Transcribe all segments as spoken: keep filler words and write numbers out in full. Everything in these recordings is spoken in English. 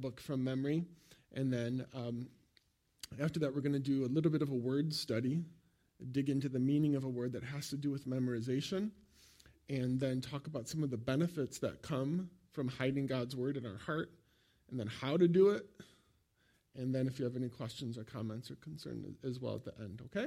that book from memory. And then um, after that, we're going to do a little bit of a word study, dig into the meaning of a word that has to do with memorization, and then talk about some of the benefits that come from hiding God's word in our heart, and then how to do it. And then if you have any questions or comments or concern as well at the end, okay?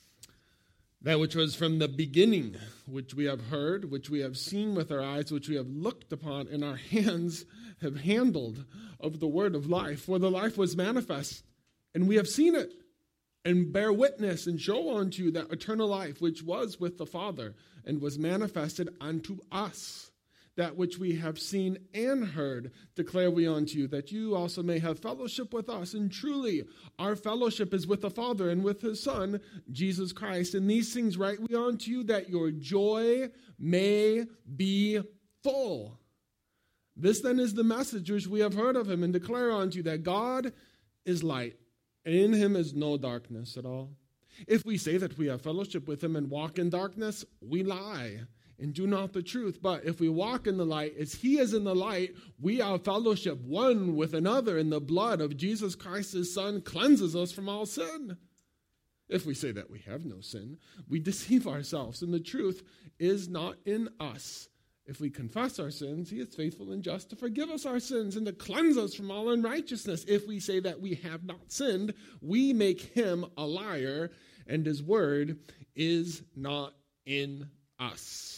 That which was from the beginning, which we have heard, which we have seen with our eyes, which we have looked upon, and our hands have handled of the word of life. For the life was manifest, and we have seen it, and bear witness, and show unto you that eternal life which was with the Father, and was manifested unto us. That which we have seen and heard declare we unto you, that you also may have fellowship with us. And truly, our fellowship is with the Father and with his Son, Jesus Christ. And these things write we unto you, that your joy may be full. This then is the message which we have heard of him, and declare unto you that God is light, and in him is no darkness at all. If we say that we have fellowship with him and walk in darkness, we lie and do not the truth. But if we walk in the light, as he is in the light, we have fellowship one with another, and the blood of Jesus Christ, his Son, cleanses us from all sin. If we say that we have no sin, we deceive ourselves, and the truth is not in us. If we confess our sins, he is faithful and just to forgive us our sins and to cleanse us from all unrighteousness. If we say that we have not sinned, we make him a liar, and his word is not in us.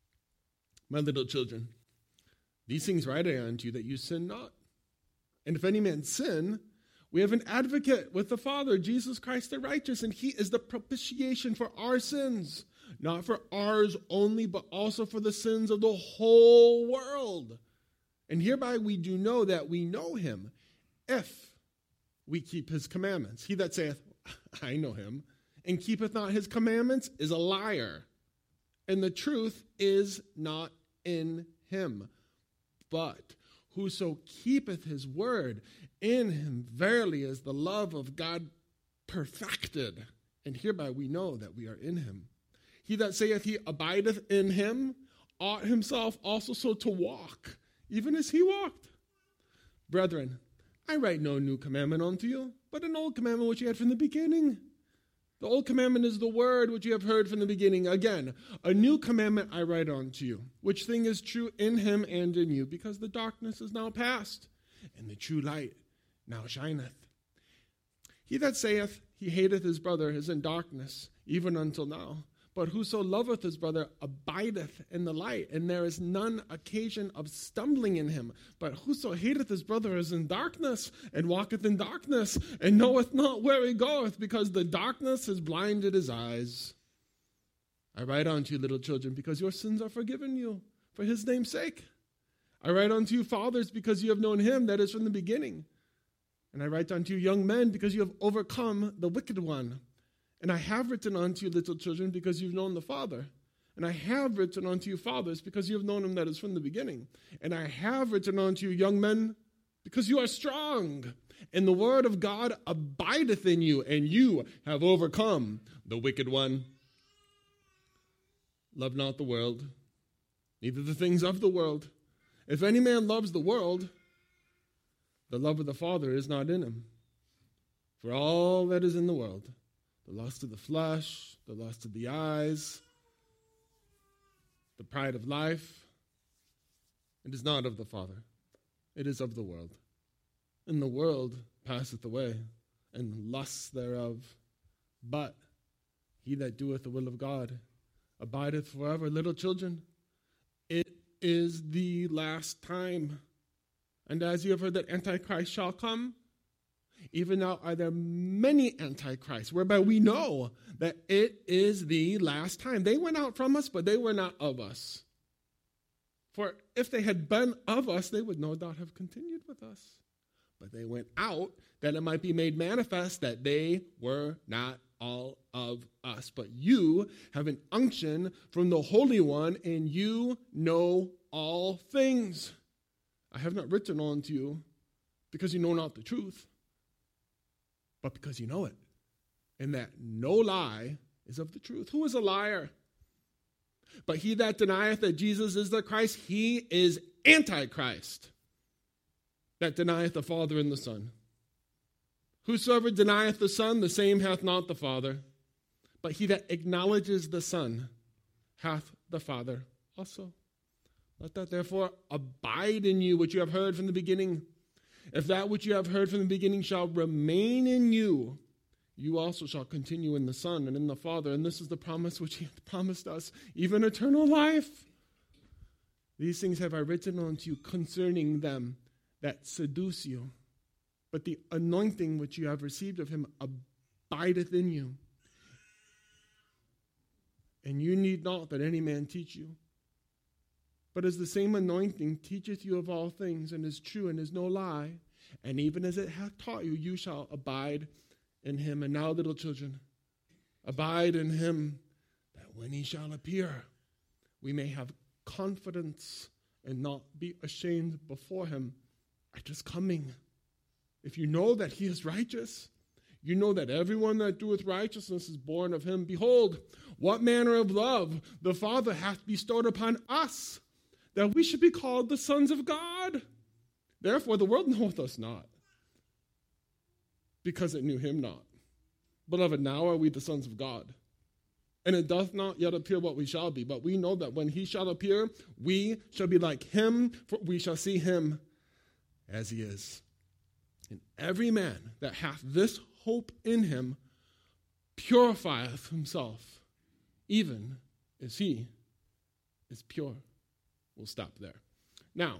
My little children, these things write I unto you, that you sin not. And if any man sin, we have an advocate with the Father, Jesus Christ the righteous, and he is the propitiation for our sins, not for ours only, but also for the sins of the whole world. And hereby we do know that we know him, if we keep his commandments. He that saith, I know him, and keepeth not his commandments, is a liar, and the truth is not in him. But whoso keepeth his word, in him verily is the love of God perfected. And hereby we know that we are in him. He that saith he abideth in him, ought himself also so to walk, even as he walked. Brethren, I write no new commandment unto you, but an old commandment which you had from the beginning. The old commandment is the word which you have heard from the beginning. Again, a new commandment I write unto you, which thing is true in him and in you, because the darkness is now past, and the true light now shineth. He that saith he hateth his brother is in darkness, even until now. But whoso loveth his brother abideth in the light, and there is none occasion of stumbling in him. But whoso hateth his brother is in darkness, and walketh in darkness, and knoweth not where he goeth, because the darkness has blinded his eyes. I write unto you, little children, because your sins are forgiven you, for his name's sake. I write unto you, fathers, because you have known him that is from the beginning. And I write unto you, young men, because you have overcome the wicked one. And I have written unto you, little children, because you've known the Father. And I have written unto you, fathers, because you have known him that is from the beginning. And I have written unto you, young men, because you are strong. And the word of God abideth in you, and you have overcome the wicked one. Love not the world, neither the things of the world. If any man loves the world, the love of the Father is not in him. For all that is in the world, the lust of the flesh, the lust of the eyes, the pride of life, it is not of the Father. It is of the world. And the world passeth away, and lusts thereof. But he that doeth the will of God abideth forever. Little children, it is the last time. And as you have heard that Antichrist shall come, even now are there many antichrists, whereby we know that it is the last time. They went out from us, but they were not of us. For if they had been of us, they would no doubt have continued with us. But they went out that it might be made manifest that they were not all of us. But you have an unction from the Holy One, and you know all things. I have not written unto you because you know not the truth, but because you know it, and that no lie is of the truth. Who is a liar? But he that denieth that Jesus is the Christ, he is Antichrist. that denieth the Father and the Son. Whosoever denieth the Son, the same hath not the Father. But he that acknowledges the Son hath the Father also. Let that therefore abide in you, which you have heard from the beginning. If that which you have heard from the beginning shall remain in you, you also shall continue in the Son and in the Father. And this is the promise which he hath promised us, even eternal life. These things have I written unto you concerning them that seduce you. But the anointing which you have received of him abideth in you. And you need not that any man teach you. But as the same anointing teacheth you of all things, and is true, and is no lie, and even as it hath taught you, you shall abide in him. And now, little children, abide in him, that when he shall appear, we may have confidence and not be ashamed before him at his coming. If you know that he is righteous, you know that everyone that doeth righteousness is born of him. Behold, what manner of love the Father hath bestowed upon us, that we should be called the sons of God. Therefore the world knoweth us not, because it knew him not. Beloved, now are we the sons of God. And it doth not yet appear what we shall be, but we know that when he shall appear, we shall be like him, for we shall see him as he is. And every man that hath this hope in him purifieth himself, even as he is pure. We'll stop there. Now,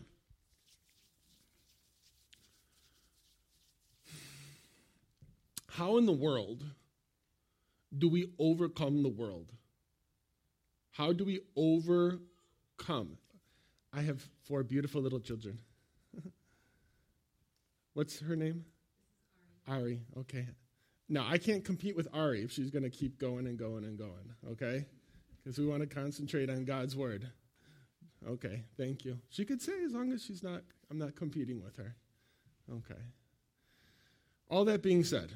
how in the world do we overcome the world? How do we overcome? I have four beautiful little children. What's her name? Ari. Ari, okay. Now, I can't compete with Ari if she's going to keep going and going and going, okay? Because we want to concentrate on God's word. Okay, thank you. She could say as long as she's not, I'm not competing with her. Okay. All that being said,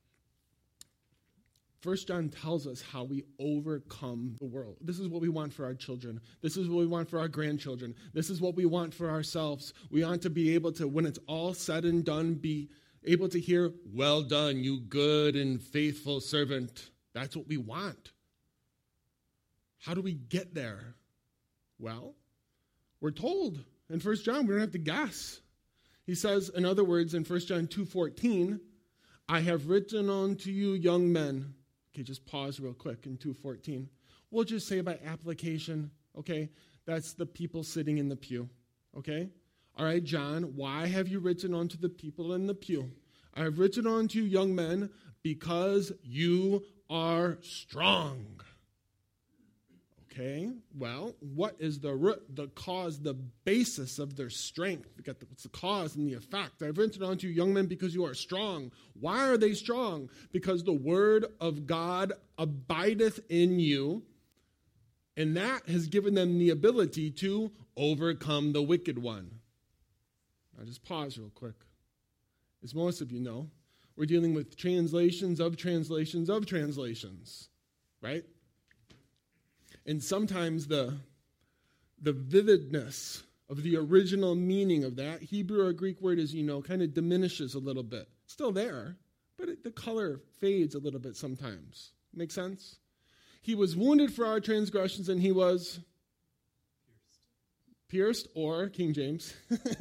First John tells us how we overcome the world. This is what we want for our children. This is what we want for our grandchildren. This is what we want for ourselves. We want to be able to, when it's all said and done, be able to hear, well done, you good and faithful servant. That's what we want. How do we get there? Well, we're told in First John, we don't have to guess. He says, in other words, in First John two fourteen, I have written unto you young men. Okay, just pause real quick in two fourteen. We'll just say by application, okay? That's the people sitting in the pew, okay? All right, John, why have you written unto the people in the pew? I have written unto you young men because you are strong. Okay, well, what is the root, the cause, the basis of their strength? We got the, what's the cause and the effect? I've written unto you, young men, because you are strong. Why are they strong? Because the word of God abideth in you, and that has given them the ability to overcome the wicked one. Now just pause real quick. As most of you know, we're dealing with translations of translations of translations, right? And sometimes the, the vividness of the original meaning of that Hebrew or Greek word, as you know, kind of diminishes a little bit. It's still there, but it, the color fades a little bit sometimes. Make sense? He was wounded for our transgressions, and he was pierced, pierced or, King James,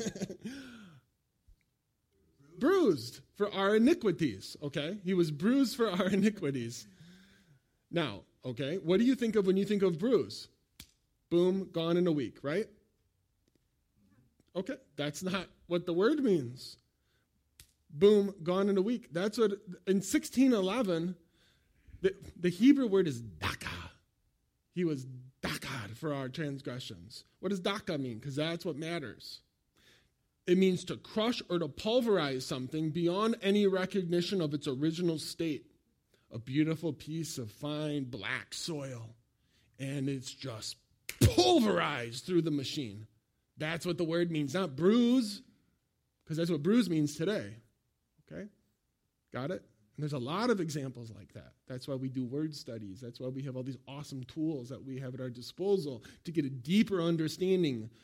bruised for our iniquities, okay? He was bruised for our iniquities. Now, okay, what do you think of when you think of bruise? Boom, gone in a week, right? Okay, that's not what the word means. Boom, gone in a week. That's what, in sixteen eleven, the, the Hebrew word is daka. He was dakad for our transgressions. What does daka mean? Because that's what matters. It means to crush or to pulverize something beyond any recognition of its original state. A beautiful piece of fine black soil, and it's just pulverized through the machine. That's what the word means, not bruise, because that's what bruise means today. Okay? Got it? And there's a lot of examples like that. That's why we do word studies. That's why we have all these awesome tools that we have at our disposal to get a deeper understanding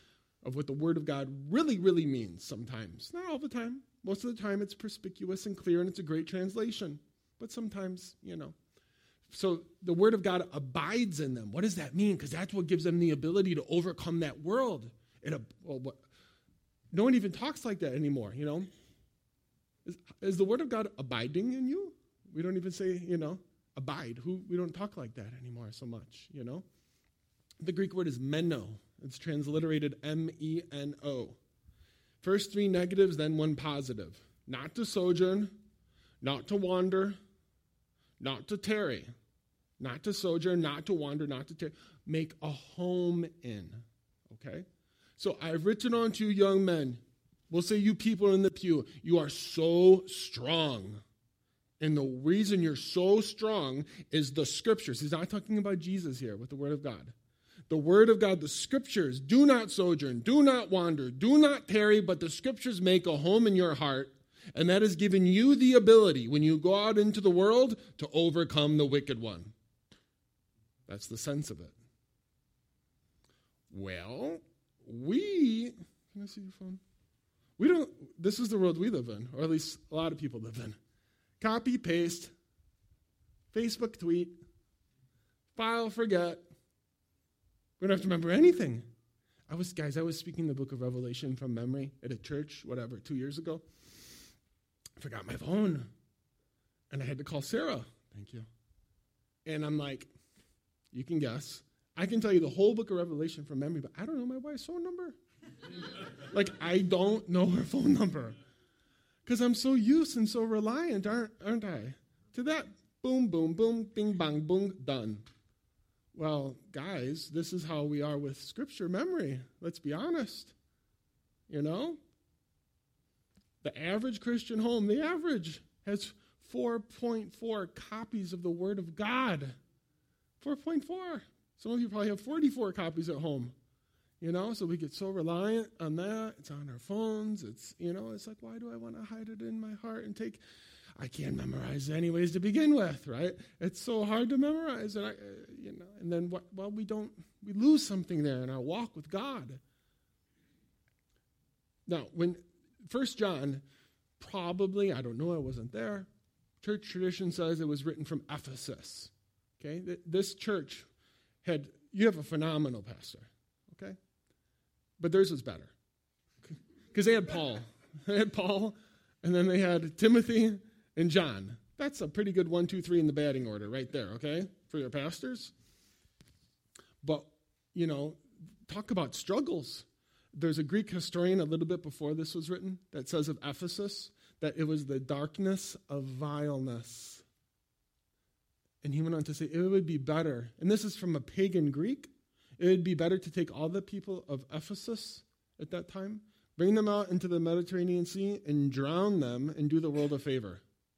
of what the Word of God really, really means sometimes. Not all the time. Most of the time it's perspicuous and clear and it's a great translation. But sometimes, you know. So the Word of God abides in them. What does that mean? Because that's what gives them the ability to overcome that world. It, well, what, no one even talks like that anymore, you know. Is, is the Word of God abiding in you? We don't even say, you know, abide. Who we don't talk like that anymore so much, you know. The Greek word is meno. It's transliterated M E N O. First three negatives, then one positive. Not to sojourn, not to wander, not to tarry. Not to sojourn, not to wander, not to tarry. Make a home in. Okay? So I've written unto you young men. We'll say you people in the pew. You are so strong. And the reason you're so strong is the scriptures. He's not talking about Jesus here with the Word of God. The Word of God, the scriptures, do not sojourn, do not wander, do not tarry, but the scriptures make a home in your heart, and that has given you the ability, when you go out into the world, to overcome the wicked one. That's the sense of it. Well, we, can I see your phone? We don't, this is the world we live in, or at least a lot of people live in. Copy, paste, Facebook tweet, file, forget. We don't have to remember anything. I was, guys, I was speaking the book of Revelation from memory at a church, whatever, two years ago. I forgot my phone. And I had to call Sarah. Thank you. And I'm like, you can guess. I can tell you the whole book of Revelation from memory, but I don't know my wife's phone number. Like, I don't know her phone number. Because I'm so used and so reliant, aren't, aren't I? To that, boom, boom, boom, bing, bang, boom, done. Well, guys, this is how we are with Scripture memory. Let's be honest. You know? The average Christian home, the average, has four point four copies of the Word of God. four point four. Some of you probably have forty-four copies at home. You know, so we get so reliant on that. It's on our phones. It's, you know, it's like, why do I want to hide it in my heart and take... I can't memorize anyways to begin with, right? It's so hard to memorize, and I, uh, you know. And then, what, well, we don't, we lose something there in our walk with God. Now, when First John, probably, I don't know, I wasn't there. Church tradition says it was written from Ephesus. Okay, this church had. You have a phenomenal pastor, okay, but theirs was better because they had Paul. They had Paul, and then they had Timothy and John. That's a pretty good one, two, three in the batting order right there, okay, for your pastors. But, you know, talk about struggles. There's a Greek historian a little bit before this was written that says of Ephesus that it was the darkness of vileness. And he went on to say it would be better, and this is from a pagan Greek, it would be better to take all the people of Ephesus at that time, bring them out into the Mediterranean Sea, and drown them and do the world a favor.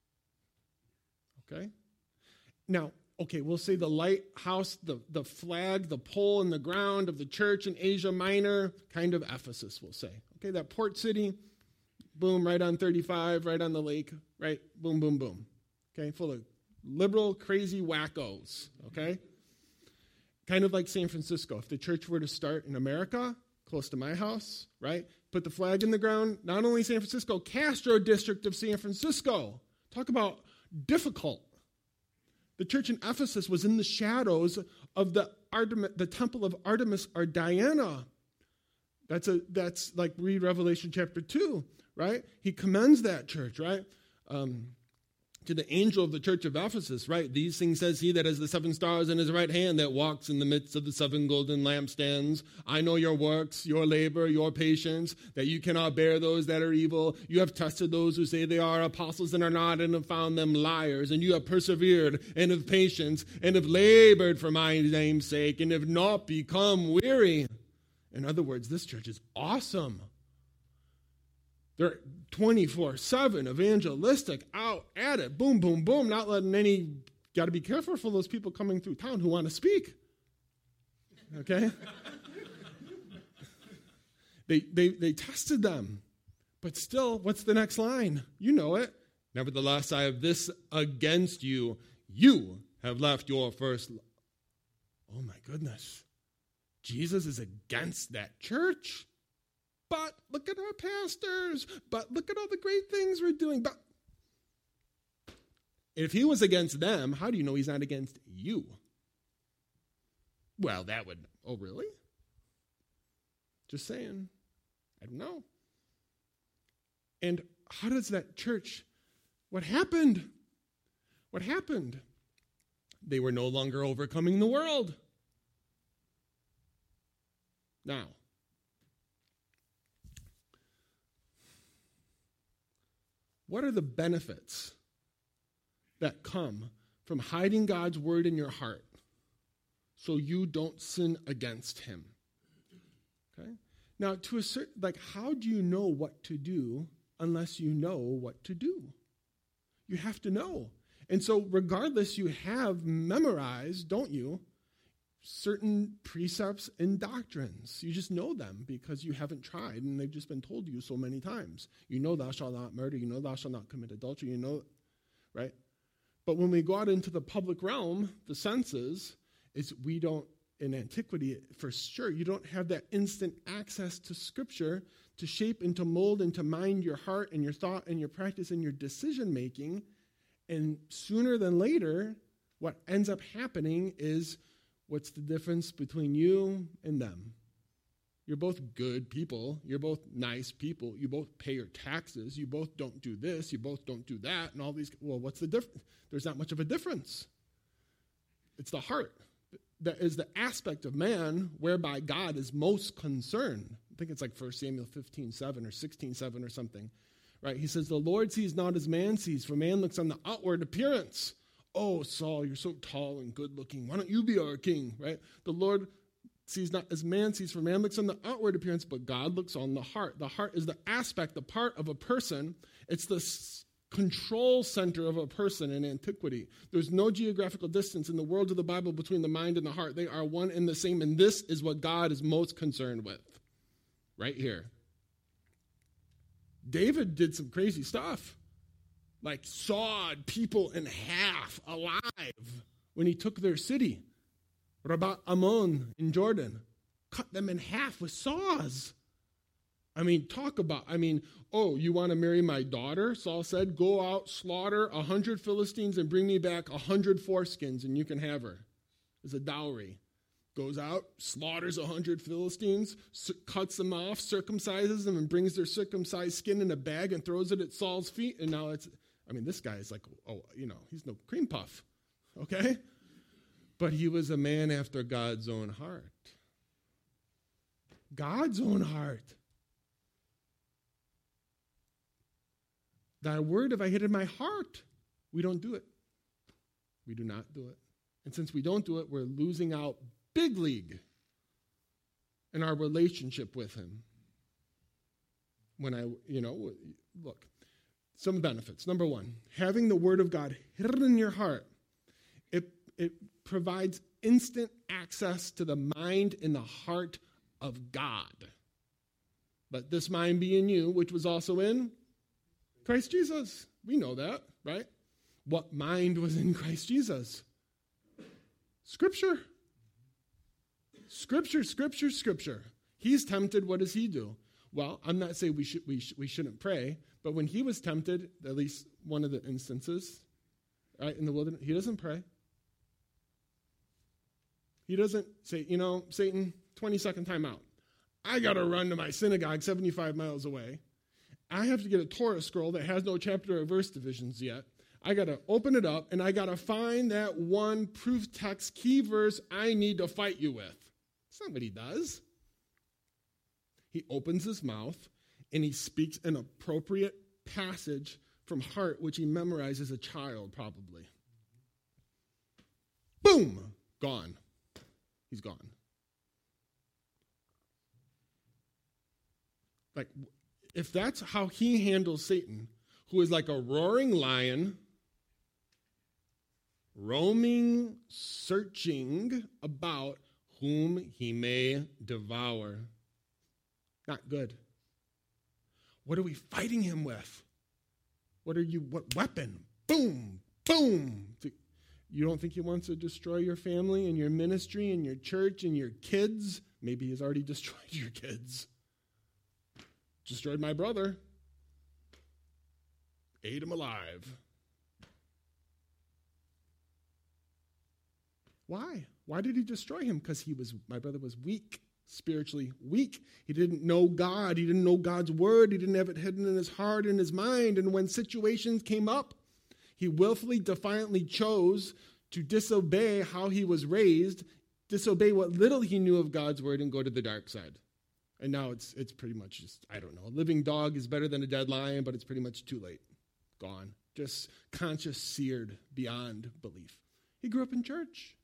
Okay? Now, okay, we'll say the lighthouse, the, the flag, the pole in the ground of the church in Asia Minor, kind of Ephesus, we'll say. Okay, that port city, boom, right on thirty-five, right on the lake, right, boom, boom, boom. Okay, full of liberal, crazy wackos, okay? Kind of like San Francisco. If the church were to start in America, close to my house, right, put the flag in the ground, not only San Francisco, Castro District of San Francisco. Talk about difficult. The church in Ephesus was in the shadows of the Artemis, the temple of Artemis or Diana. That's a that's like read Revelation chapter two, right? He commends that church, right? Um, to the angel of the church of Ephesus, right? These things says he that has the seven stars in his right hand, that walks in the midst of the seven golden lampstands. I know your works, your labor, your patience, that you cannot bear those that are evil. You have tested those who say they are apostles and are not, and have found them liars. And you have persevered and have patience and have labored for my name's sake and have not become weary. In other words, this church is awesome. They're twenty-four seven evangelistic, out at it, boom, boom, boom, not letting any, got to be careful for those people coming through town who want to speak. Okay? they, they, they tested them. But still, what's the next line? You know it. Nevertheless, I have this against you. You have left your first love. Oh my goodness. Jesus is against that church. but look at our pastors, but look at all the great things we're doing. But if he was against them, how do you know he's not against you? Well, that would, oh, really? Just saying. I don't know. And how does that church, what happened? What happened? They were no longer overcoming the world. Now, what are the benefits that come from hiding God's word in your heart so you don't sin against him? Okay? Now, to a certain, like, how do you know what to do unless you know what to do? You have to know. And so regardless, you have memorized, don't you, certain precepts and doctrines. You just know them because you haven't tried and they've just been told to you so many times. You know thou shalt not murder. You know thou shalt not commit adultery. You know, right? But when we go out into the public realm, the senses, is we don't, in antiquity, for sure, you don't have that instant access to Scripture to shape and to mold and to mind your heart and your thought and your practice and your decision making. And sooner than later, what ends up happening is, what's the difference between you and them? You're both good people. You're both nice people. You both pay your taxes. You both don't do this. You both don't do that. And all these, well, what's the difference? There's not much of a difference. It's the heart. That is the aspect of man whereby God is most concerned. I think it's like First Samuel fifteen seven or sixteen seven or something. Right? He says, the Lord sees not as man sees, for man looks on the outward appearance. Oh, Saul, you're so tall and good looking. Why don't you be our king? Right? The Lord sees not as man sees, for man looks on the outward appearance, but God looks on the heart. The heart is the aspect, the part of a person. It's the s- control center of a person in antiquity. There's no geographical distance in the world of the Bible between the mind and the heart. They are one and the same, and this is what God is most concerned with. Right here. David did some crazy stuff. Like sawed people in half alive when he took their city. Rabat Ammon in Jordan. Cut them in half with saws. I mean, talk about, I mean, oh, you want to marry my daughter? Saul said, go out, slaughter a hundred Philistines and bring me back a hundred foreskins and you can have her as a dowry. Goes out, slaughters a hundred Philistines, cuts them off, circumcises them, and brings their circumcised skin in a bag and throws it at Saul's feet. And now it's, I mean, this guy is like, oh, you know, he's no cream puff, okay? But he was a man after God's own heart. God's own heart. Thy word have I hid in my heart. We don't do it. We do not do it. And since we don't do it, we're losing out big league in our relationship with him. When I, you know, look, some benefits. Number one, having the word of God hidden in your heart, it, it provides instant access to the mind and the heart of God. Let this mind be in you, which was also in Christ Jesus. We know that, right? What mind was in Christ Jesus? Scripture. Scripture, scripture, scripture. He's tempted. What does he do? Well, I'm not saying we should we, sh- we shouldn't pray, but when he was tempted, at least one of the instances, right, in the wilderness, he doesn't pray. He doesn't say, you know, Satan, twenty-second time out. I got to run to my synagogue seventy-five miles away. I have to get a Torah scroll that has no chapter or verse divisions yet. I got to open it up, and I got to find that one proof text key verse I need to fight you with. That's not what he does. He opens his mouth, and he speaks an appropriate passage from heart, which he memorized as a child, probably. Boom! Gone. He's gone. Like, if that's how he handles Satan, who is like a roaring lion, roaming, searching about whom he may devour. Not good. What are we fighting him with? What are you, what weapon? Boom, boom. You don't think he wants to destroy your family and your ministry and your church and your kids? Maybe he's already destroyed your kids. destroyed my brother, ate him alive. Why? Why did he destroy him? Because he was, my brother was weak, spiritually weak. He didn't know God. He didn't know God's word. He didn't have it hidden in his heart and his mind. And when situations came up, he willfully, defiantly chose to disobey how he was raised, disobey what little he knew of God's word, and go to the dark side. And now it's it's pretty much just, I don't know, a living dog is better than a dead lion, but it's pretty much too late. Gone. Just conscious seared beyond belief. He grew up in church.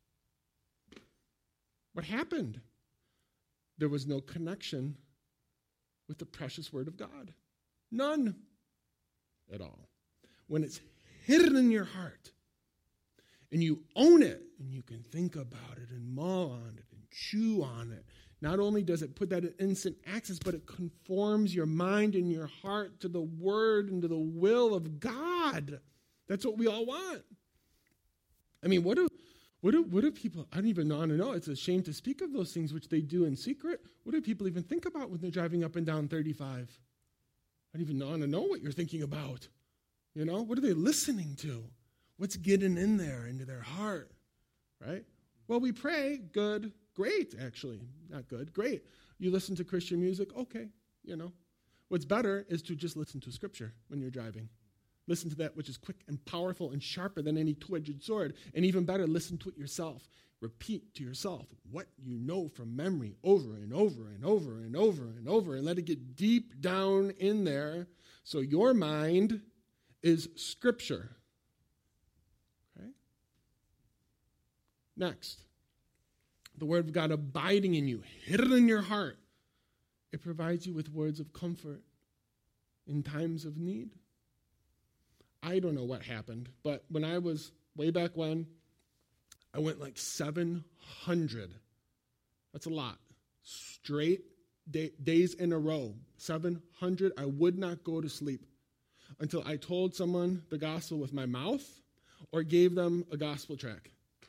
What happened? There was no connection with the precious word of God. None at all. When it's hidden in your heart, and you own it, and you can think about it and mull on it and chew on it, not only does it put that in instant access, but it conforms your mind and your heart to the word and to the will of God. That's what we all want. I mean, what do, what do, what do people, I don't even know, I don't know, it's a shame to speak of those things which they do in secret. What do people even think about when they're driving up and down thirty-five? I don't even know, I don't know what you're thinking about. You know, what are they listening to? What's getting in there, into their heart, right? Well, we pray, good, great, actually. Not good, great. You listen to Christian music, okay, you know. What's better is to just listen to Scripture when you're driving. Listen to that which is quick and powerful and sharper than any two-edged sword. And even better, listen to it yourself. Repeat to yourself what you know from memory over and over and over and over and over, and let it get deep down in there so your mind is Scripture. Okay? Next, the Word of God abiding in you, hidden in your heart. It provides you with words of comfort in times of need. I don't know what happened, but when I was, way back when, I went like seven hundred. That's a lot. Straight day, days in a row. seven hundred. I would not go to sleep until I told someone the gospel with my mouth or gave them a gospel tract.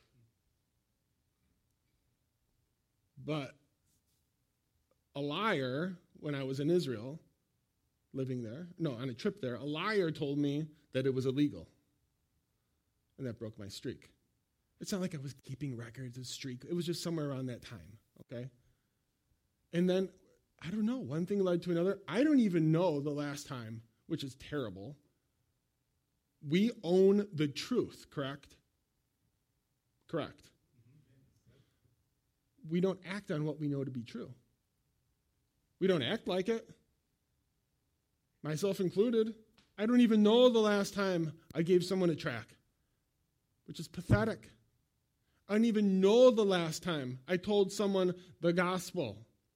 But a liar, when I was in Israel, living there, no, on a trip there, a liar told me that it was illegal. And that broke my streak. It's not like I was keeping records of streak. It was just somewhere around that time, okay? And then, I don't know, one thing led to another. I don't even know the last time, which is terrible. We own the truth, correct? Correct. We don't act on what we know to be true. We don't act like it. Myself included. I don't even know the last time I gave someone a tract, which is pathetic. I don't even know the last time I told someone the gospel.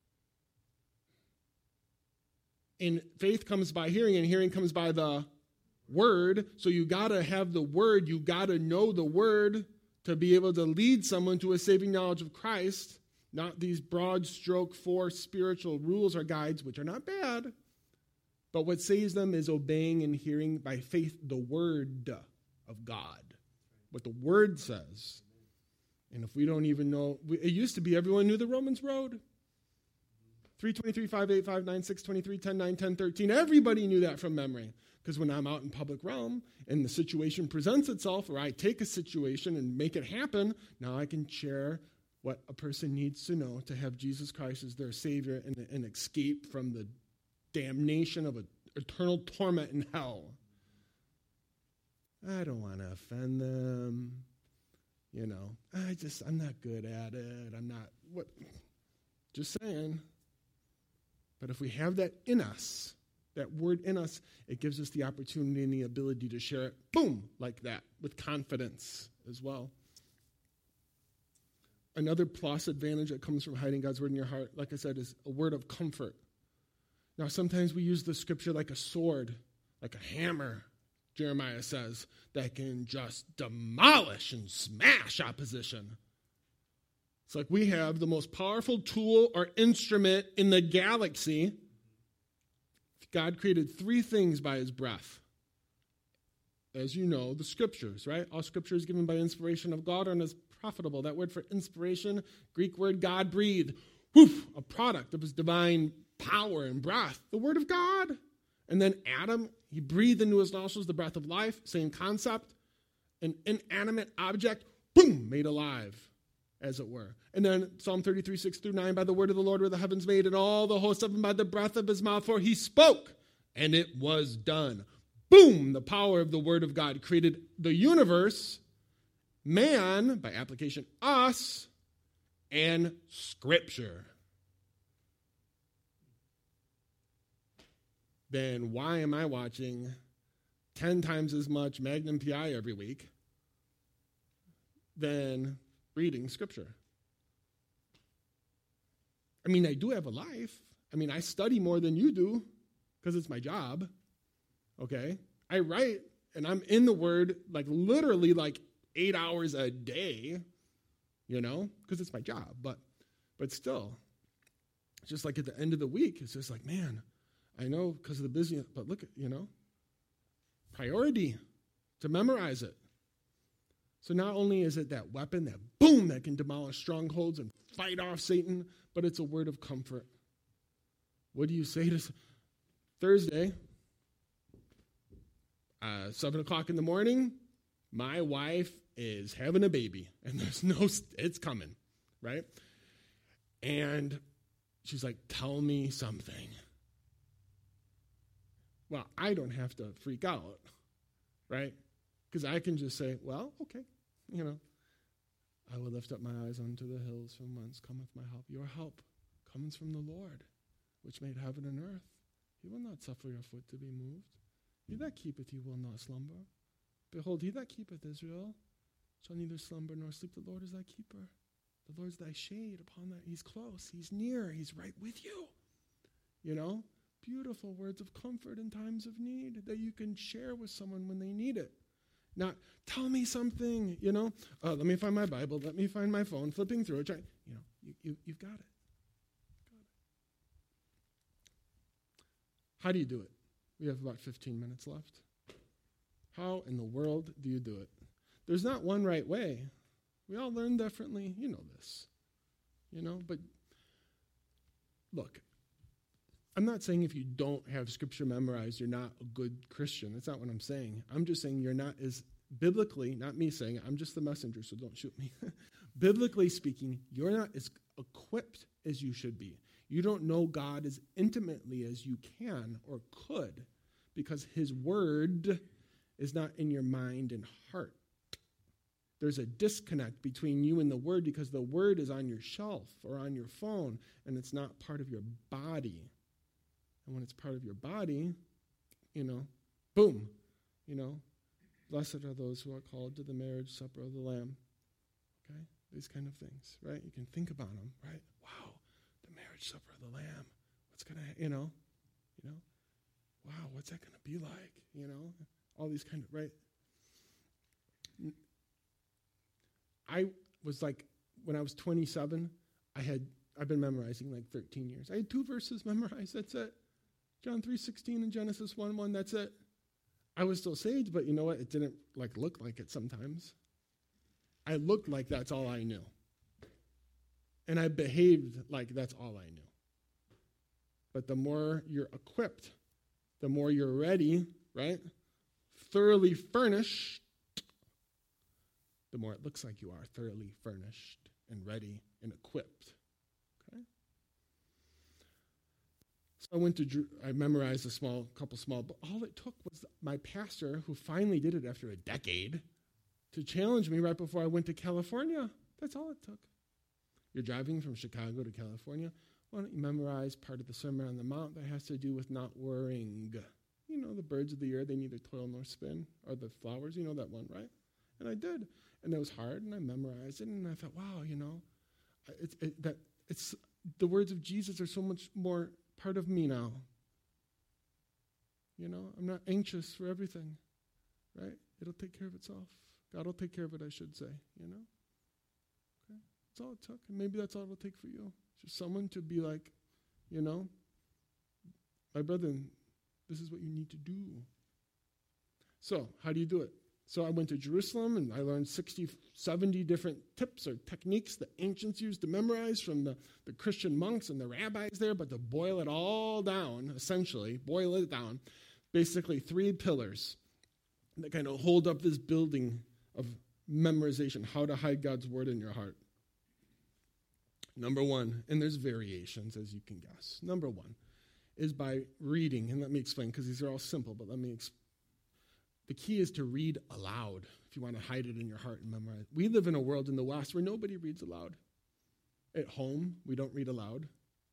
And faith comes by hearing, and hearing comes by the word. So you got to have the word. You got to know the word to be able to lead someone to a saving knowledge of Christ, not these broad stroke four spiritual rules or guides, which are not bad. But what saves them is obeying and hearing by faith the word of God, what the word says. And if we don't even know, it used to be everyone knew the Romans road. three twenty-three, five eight five, nine six, twenty-three, ten nine, ten thirteen. Everybody knew that from memory. Because when I'm out in public realm and the situation presents itself, or I take a situation and make it happen, now I can share what a person needs to know to have Jesus Christ as their Savior and, and escape from the damnation of a, eternal torment in hell. I don't want to offend them. You know, I just, I'm not good at it. I'm not, what, just saying. But if we have that in us, that word in us, it gives us the opportunity and the ability to share it, boom, like that, with confidence as well. Another plus advantage that comes from hiding God's word in your heart, like I said, is a word of comfort. Now, sometimes we use the scripture like a sword, like a hammer, Jeremiah says, that can just demolish and smash opposition. It's like we have the most powerful tool or instrument in the galaxy. God created three things by his breath. As you know, the scriptures, right? All scripture is given by inspiration of God and is profitable. That word for inspiration, Greek word God breathed. Woof, a product of his divine power and breath? The word of God. And then Adam, he breathed into his nostrils the breath of life, same concept. An inanimate object, boom, made alive, as it were. And then Psalm thirty-three, six through nine, by the word of the Lord were the heavens made, and all the host of them by the breath of his mouth, for he spoke, and it was done. Boom, the power of the word of God created the universe, man, by application, us, and Scripture. Then why am I watching ten times as much Magnum P I every week than reading Scripture? I mean, I do have a life. I mean, I study more than you do because it's my job, okay? I write, and I'm in the Word, like, literally, like, eight hours a day, you know, because it's my job. But, but still, it's just like at the end of the week, it's just like, man, I know because of the busyness, but look at, you know, priority to memorize it. So not only is it that weapon, that boom, that can demolish strongholds and fight off Satan, but it's a word of comfort. What do you say to Thursday, uh, seven o'clock in the morning? My wife is having a baby, and there's no, it's coming, right? And she's like, tell me something. Well, I don't have to freak out, right? Because I can just say, well, okay, you know, I will lift up my eyes unto the hills from whence cometh my help. Your help comes from the Lord, which made heaven and earth. He will not suffer your foot to be moved. He that keepeth you will not slumber. Behold, he that keepeth Israel shall neither slumber nor sleep. The Lord is thy keeper. The Lord is thy shade upon that. He's close. He's near. He's right with you. You know? Beautiful words of comfort in times of need that you can share with someone when they need it. Not, tell me something, you know. Uh, let me find my Bible. Let me find my phone. Flipping through it. Try, you know, you, you, you've got it. got it. How do you do it? We have about fifteen minutes left. How in the world do you do it? There's not one right way. We all learn differently. You know this. You know, but look, I'm not saying if you don't have Scripture memorized, you're not a good Christian. That's not what I'm saying. I'm just saying you're not as biblically, not me saying it, I'm just the messenger, so don't shoot me. Biblically speaking, you're not as equipped as you should be. You don't know God as intimately as you can or could because his word is not in your mind and heart. There's a disconnect between you and the word because the word is on your shelf or on your phone and it's not part of your body. And when it's part of your body, you know, boom, you know, blessed are those who are called to the marriage supper of the Lamb. Okay? These kind of things, right? You can think about them, right? Wow, the marriage supper of the Lamb. What's going to, you know, you know, wow, what's that going to be like? You know, all these kind of, right? I was like, when I was twenty-seven, I had, I've been memorizing like thirteen years. I had two verses memorized, that's it. John three sixteen and Genesis one one, that's it. I was still saved, but you know what? It didn't like look like it sometimes. I looked like that's all I knew. And I behaved like that's all I knew. But the more you're equipped, the more you're ready, right? Thoroughly furnished, the more it looks like you are thoroughly furnished and ready and equipped. Okay? So I went to, Drew, I memorized a small, couple small, but all it took was my pastor, who finally did it after a decade, to challenge me right before I went to California. That's all it took. You're driving from Chicago to California. Why don't you memorize part of the Sermon on the Mount that has to do with not worrying? You know, the birds of the air, they neither toil nor spin, or the flowers, you know that one, right? And I did. And it was hard, and I memorized it, and I thought, wow, you know, it's, it, that it's the words of Jesus are so much more part of me now. You know, I'm not anxious for everything, right? It'll take care of itself. God will take care of it, I should say, you know? Okay? That's all it took, and maybe that's all it'll take for you. Just someone to be like, you know, my brother, this is what you need to do. So, how do you do it? So I went to Jerusalem and I learned sixty, seventy different tips or techniques the ancients used to memorize from the, the Christian monks and the rabbis there, but to boil it all down, essentially, boil it down, basically three pillars that kind of hold up this building of memorization, how to hide God's word in your heart. Number one, and there's variations as you can guess. Number one is by reading, and let me explain because these are all simple, but let me explain. The key is to read aloud if you want to hide it in your heart and memorize. We live in a world in the West where nobody reads aloud. At home, we don't read aloud.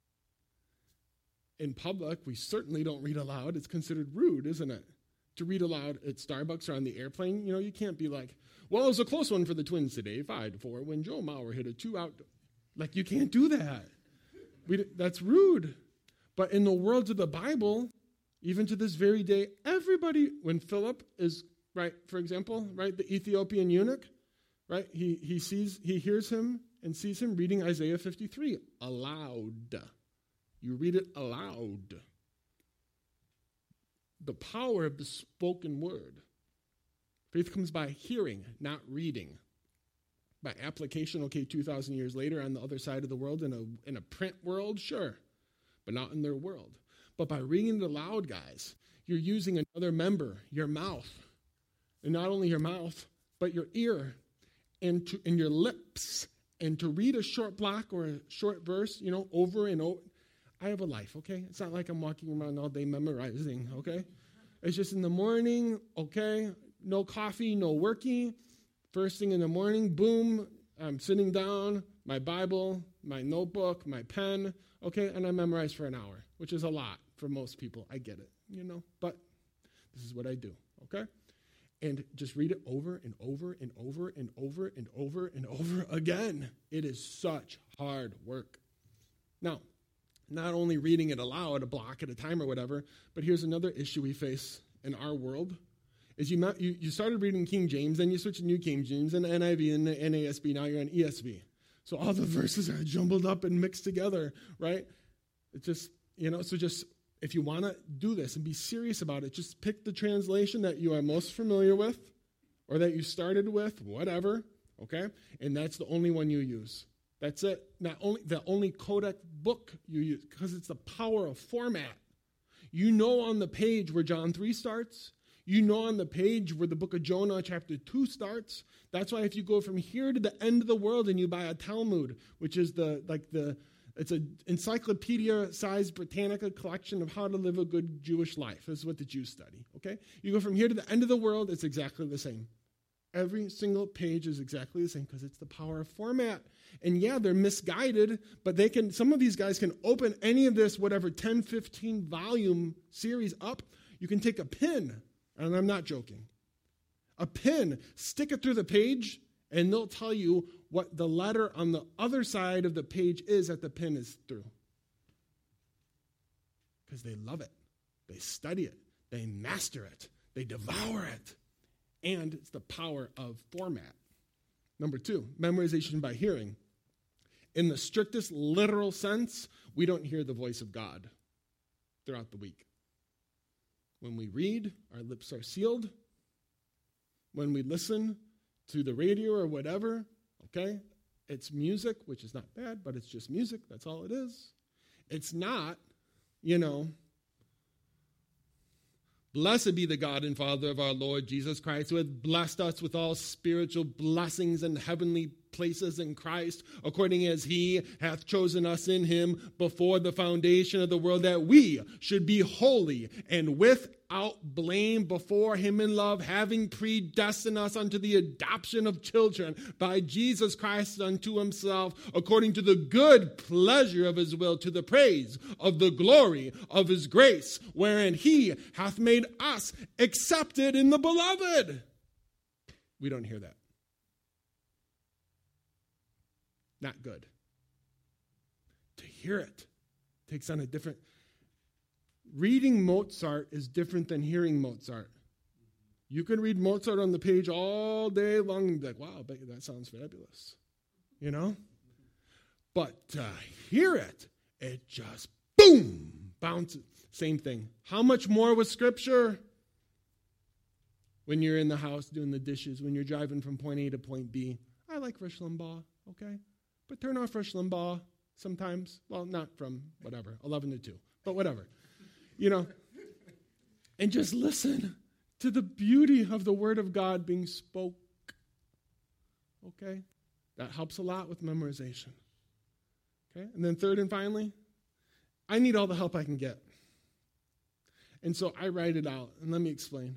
In public, we certainly don't read aloud. It's considered rude, isn't it? To read aloud at Starbucks or on the airplane, you know, you can't be like, well, it was a close one for the Twins today, five to four, when Joe Mauer hit a two-out. Like, you can't do that. We, that's rude. But in the world of the Bible, even to this very day, everybody, when Philip is, right, for example, right, the Ethiopian eunuch, right, he, he sees, he hears him and sees him reading Isaiah fifty-three aloud. You read it aloud. The power of the spoken word. Faith comes by hearing, not reading. By application, okay, two thousand years later on the other side of the world, in a, in a print world, sure, but not in their world. But by reading it aloud, guys, you're using another member, your mouth. And not only your mouth, but your ear and, to, and your lips. And to read a short block or a short verse, you know, over and over. I have a life, okay? It's not like I'm walking around all day memorizing, okay? It's just in the morning, okay? No coffee, no working. First thing in the morning, boom, I'm sitting down, my Bible, my notebook, my pen, okay? And I memorize for an hour, which is a lot for most people. I get it, you know? But this is what I do, okay? And just read it over and over and over and over and over and over again. It is such hard work. Now, not only reading it aloud, a block at a time or whatever, but here's another issue we face in our world, is you you, you started reading King James, then you switched to New King James, and N I V, and N A S B, now you're on E S V. So all the verses are jumbled up and mixed together, right? It's just, you know, so just, if you want to do this and be serious about it, just pick the translation that you are most familiar with or that you started with, whatever, okay? And that's the only one you use. That's it. Not only the only Codex book you use, because it's the power of format. You know on the page where John three starts. You know on the page where the book of Jonah chapter two starts. That's why if you go from here to the end of the world and you buy a Talmud, which is the like the it's an encyclopedia-sized Britannica collection of how to live a good Jewish life. This is what the Jews study, okay? You go from here to the end of the world, it's exactly the same. Every single page is exactly the same because it's the power of format. And yeah, they're misguided, but they can. Some of these guys can open any of this, whatever, ten, fifteen volume series up. You can take a pin, and I'm not joking, a pin, stick it through the page, and they'll tell you what the letter on the other side of the page is that the pin is through. Because they love it. They study it. They master it. They devour it. And it's the power of format. Number two, memorization by hearing. In the strictest literal sense, we don't hear the voice of God throughout the week. When we read, our lips are sealed. When we listen to the radio or whatever, okay, it's music, which is not bad, but it's just music. That's all it is. It's not, you know, blessed be the God and Father of our Lord Jesus Christ, who hath blessed us with all spiritual blessings in heavenly places in Christ, according as he hath chosen us in him before the foundation of the world, that we should be holy and without blame before him in love, having predestined us unto the adoption of children by Jesus Christ unto himself, according to the good pleasure of his will, to the praise of the glory of his grace, wherein he hath made us accepted in the beloved. We don't hear that. Not good. To hear it takes on a different... Reading Mozart is different than hearing Mozart. You can read Mozart on the page all day long and be like, wow, I bet you that sounds fabulous. You know? But to hear it, it just, boom, bounces. Same thing. How much more with Scripture? when you're in the house doing the dishes, when you're driving from point A to point B. I like Rush Limbaugh, okay? But turn off Rush Limbaugh sometimes. Well, not from whatever, eleven to two, but whatever. You know, and just listen to the beauty of the Word of God being spoke. Okay? That helps a lot with memorization. Okay? And then third and finally, I need all the help I can get. And so I write it out, and let me explain.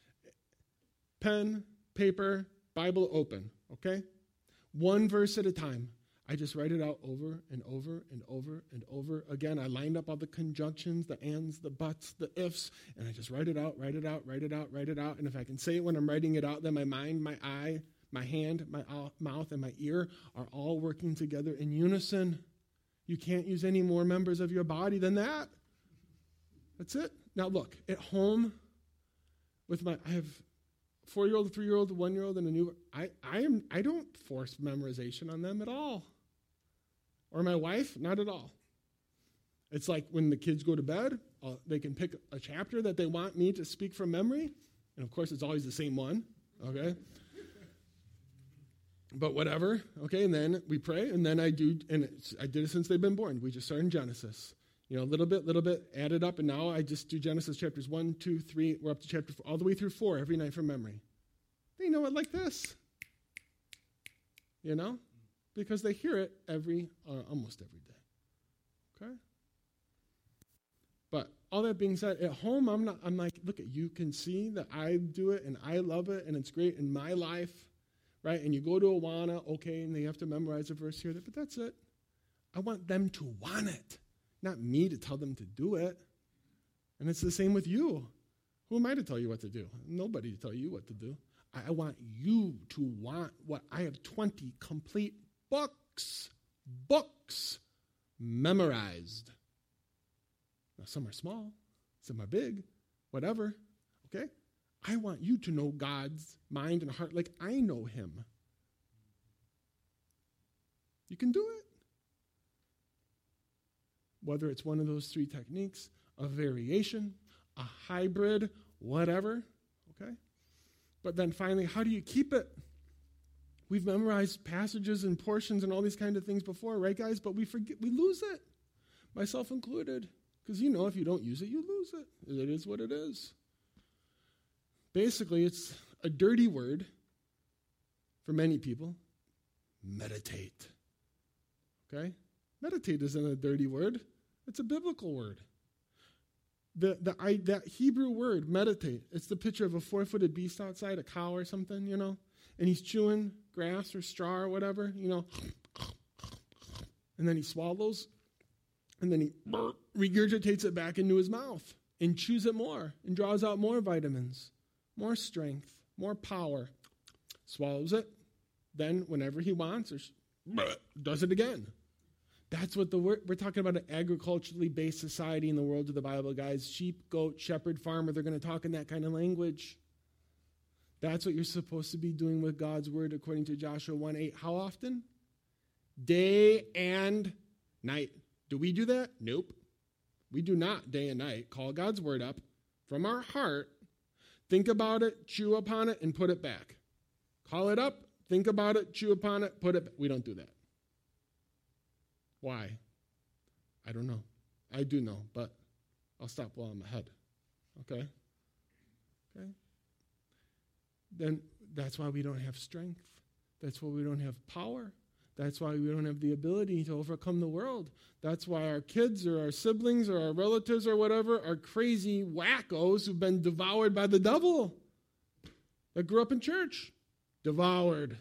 Pen, paper, Bible open, okay? One verse at a time. I just write it out over and over and over and over again. I lined up all the conjunctions, the ands, the buts, the ifs, and I just write it out, write it out, write it out, write it out. And if I can say it when I'm writing it out, then my mind, my eye, my hand, my mouth, and my ear are all working together in unison. You can't use any more members of your body than that. That's it. Now look, at home with my, I have four-year-old, three-year-old, one-year-old, and a new, I, I am, I don't force memorization on them at all. Or my wife, not at all. It's like when the kids go to bed, uh, they can pick a chapter that they want me to speak from memory, and of course it's always the same one, okay? But whatever, okay, and then we pray, and then I do, and it's, I did it since they've been born. We just start in Genesis. You know, a little bit, little bit, add it up, and now I just do Genesis chapters one, two, three, we're up to chapter four, all the way through four every night from memory. They know it like this. You know? Because they hear it every, uh, almost every day. Okay? But all that being said, at home, I'm not, I'm like, look, at you can see that I do it, and I love it, and it's great in my life, right? And you go to Awana, okay, and they have to memorize a verse here, but that's it. I want them to want it. Not me to tell them to do it. And it's the same with you. Who am I to tell you what to do? Nobody to tell you what to do. I want you to want what I have twenty complete books, books memorized. Now some are small, some are big, whatever, okay? I want you to know God's mind and heart like I know him. You can do it. Whether it's one of those three techniques, a variation, a hybrid, whatever, okay? But then finally, how do you keep it? We've memorized passages and portions and all these kind of things before, right, guys? But we forget, we lose it, myself included. Because you know if you don't use it, you lose it. It is what it is. Basically, it's a dirty word for many people. Meditate. Okay? Meditate isn't a dirty word. It's a biblical word. The, the, I, that Hebrew word, meditate, it's the picture of a four-footed beast outside, a cow or something, you know, and he's chewing grass or straw or whatever, you know, and then he swallows, and then he regurgitates it back into his mouth and chews it more and draws out more vitamins, more strength, more power, swallows it, then whenever he wants, or does it again. That's what the word, we're talking about an agriculturally based society in the world of the Bible, guys. Sheep, goat, shepherd, farmer, they're going to talk in that kind of language. That's what you're supposed to be doing with God's word according to Joshua one eight. How often? Day and night. Do we do that? Nope. We do not day and night. Call God's word up from our heart, think about it, chew upon it, and put it back. Call it up, think about it, chew upon it, put it back. We don't do that. Why? I don't know. I do know, but I'll stop while I'm ahead. Okay? Okay? Then that's why we don't have strength. That's why we don't have power. That's why we don't have the ability to overcome the world. That's why our kids or our siblings or our relatives or whatever are crazy wackos who've been devoured by the devil that grew up in church. Devoured.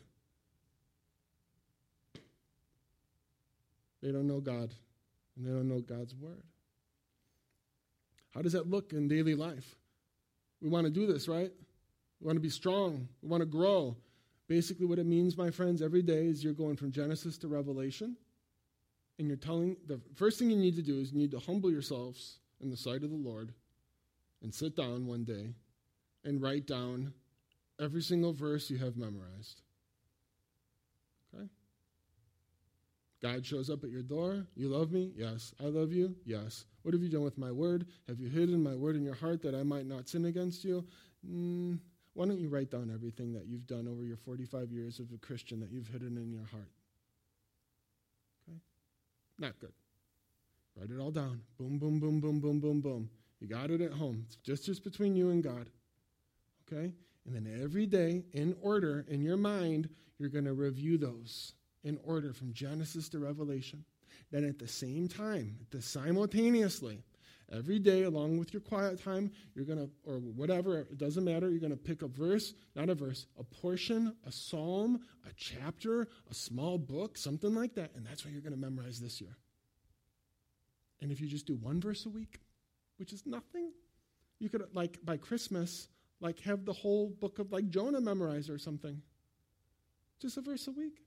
They don't know God, and they don't know God's word. How does that look in daily life? We want to do this, right? We want to be strong. We want to grow. Basically what it means, my friends, every day is you're going from Genesis to Revelation, and you're telling, the first thing you need to do is you need to humble yourselves in the sight of the Lord and sit down one day and write down every single verse you have memorized. Okay? God shows up at your door. You love me? Yes. I love you? Yes. What have you done with my word? Have you hidden my word in your heart that I might not sin against you? Mm, Why don't you write down everything that you've done over your forty-five years of a Christian that you've hidden in your heart? Okay? Not good. Write it all down. Boom, boom, boom, boom, boom, boom, boom. You got it at home. It's just, just between you and God. Okay? And then every day, in order, in your mind, you're going to review those in order from Genesis to Revelation. Then at the same time, the simultaneously, every day along with your quiet time, you're going to, or whatever, it doesn't matter, you're going to pick a verse, not a verse, a portion, a psalm, a chapter, a small book, something like that, and that's what you're going to memorize this year. And if you just do one verse a week, which is nothing, you could, like, by Christmas, like, have the whole book of, like, Jonah memorized or something. Just a verse a week.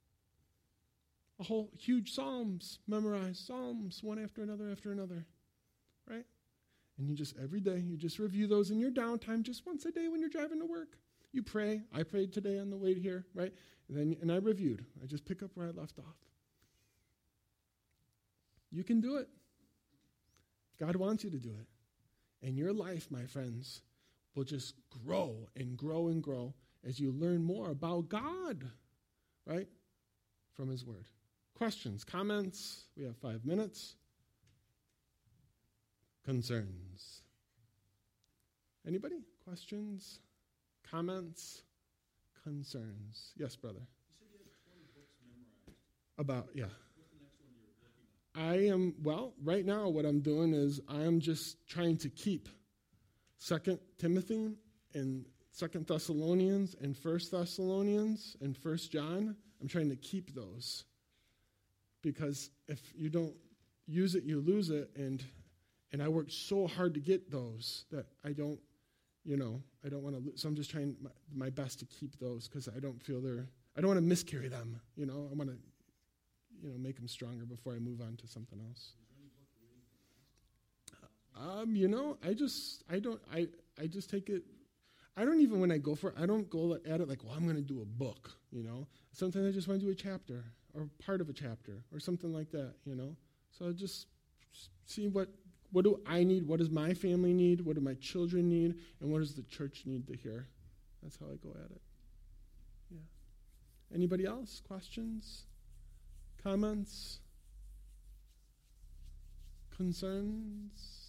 A whole huge Psalms memorized, Psalms, one after another after another, right? And you just, every day, you just review those in your downtime just once a day when you're driving to work. You pray. I prayed today on the way here, right? And then, and I reviewed. I just pick up where I left off. You can do it. God wants you to do it. And your life, my friends, will just grow and grow and grow as you learn more about God, right, from his word. Questions, comments? We have five minutes. Concerns? Anybody? Questions, comments, concerns? Yes, brother. You said you have twenty books memorized. About, yeah. What's the next one you're working on? I am, well, right now what I'm doing is I'm just trying to keep Second Timothy and Second Thessalonians and First Thessalonians and First John. I'm trying to keep those. Because if you don't use it, you lose it. And and I worked so hard to get those that I don't, you know, I don't want to lose. So I'm just trying my, my best to keep those because I don't feel they're, I don't want to miscarry them. You know, I want to, you know, make them stronger before I move on to something else. Um, you know, I just, I don't, I, I just take it, I don't even, when I go for it, I don't go at it like, well, I'm going to do a book, you know. Sometimes I just want to do a chapter or part of a chapter or something like that, you know. So I just see what, what do I need, what does my family need, what do my children need, and what does the church need to hear. That's how I go at it. Yeah. Anybody else? Questions? Comments? Concerns?